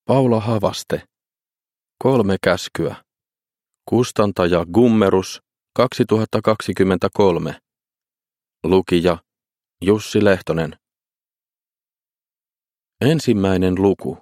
Paula Havaste. 3 käskyä. Kustantaja Gummerus 2023. Lukija Jussi Lehtonen. Ensimmäinen luku.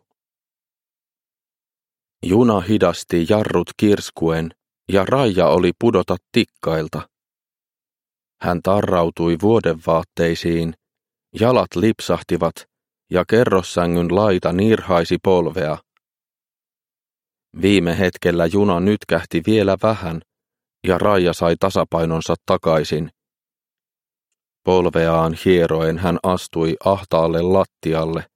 Juna hidasti jarrut kirskuen ja Raija oli pudota tikkailta. Hän tarrautui vuodevaatteisiin, jalat lipsahtivat ja kerrossängyn laita nirhaisi polvea. Viime hetkellä juna nytkähti vielä vähän ja Raija sai tasapainonsa takaisin. Polveaan hieroen hän astui ahtaalle lattialle.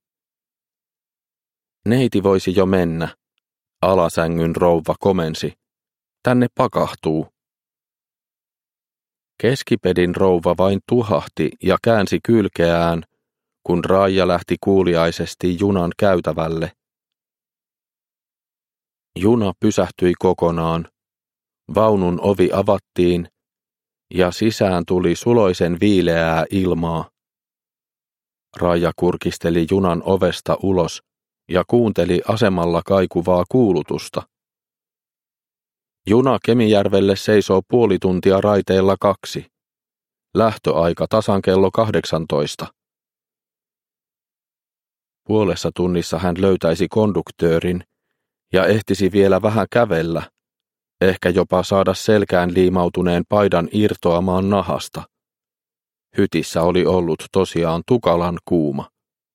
Neiti voisi jo mennä, alasängyn rouva komensi. Tänne pakahtuu. Keskipedin rouva vain tuhahti ja käänsi kylkeään, kun Raija lähti kuuliaisesti junan käytävälle. Juna pysähtyi kokonaan. Vaunun ovi avattiin ja sisään tuli suloisen viileää ilmaa. Raija kurkisteli junan ovesta ulos ja kuunteli asemalla kaikuvaa kuulutusta. Juna Kemijärvelle seisoo puoli tuntia raiteilla 2. Lähtöaika tasan kello 18. Puolessa tunnissa hän löytäisi konduktöörin ja ehtisi vielä vähän kävellä, ehkä jopa saada selkään liimautuneen paidan irtoamaan nahasta. Hytissä oli ollut tosiaan tukalan kuuma.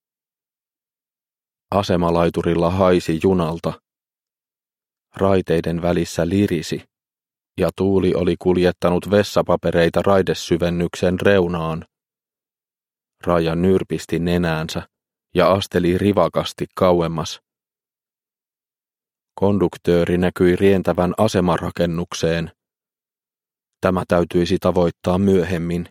Asemalaiturilla haisi junalta. Raiteiden välissä lirisi, ja tuuli oli kuljettanut vessapapereita raidesyvennyksen reunaan. Raija nyrpisti nenäänsä ja asteli rivakasti kauemmas. Konduktööri näkyi rientävän asemarakennukseen. Tämä täytyisi tavoittaa myöhemmin.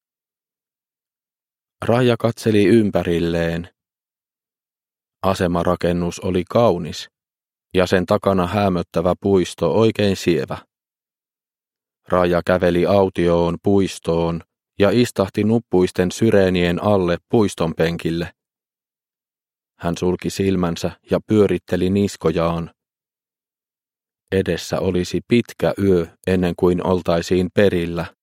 Raija katseli ympärilleen. Asemarakennus oli kaunis ja sen takana häämöttävä puisto oikein sievä. Raija käveli autioon puistoon ja istahti nuppuisten syreenien alle puiston penkille. Hän sulki silmänsä ja pyöritteli niskojaan. Edessä olisi pitkä yö ennen kuin oltaisiin perillä.